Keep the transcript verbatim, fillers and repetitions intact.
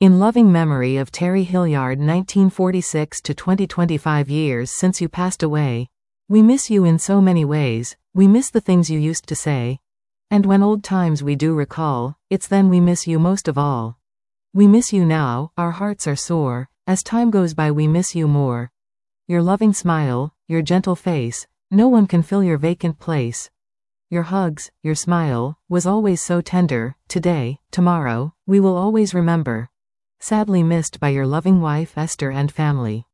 In loving memory of Terry Hilliard, nineteen forty-six to twenty twenty-five years since you passed away. We miss you in so many ways, we miss the things you used to say. And when old times we do recall, it's then we miss you most of all. We miss you now, our hearts are sore, as time goes by we miss you more. Your loving smile, your gentle face, no one can fill your vacant place. Your hugs, your smile, was always so tender, today, tomorrow, we will always remember. Sadly missed by your loving wife Esther and family.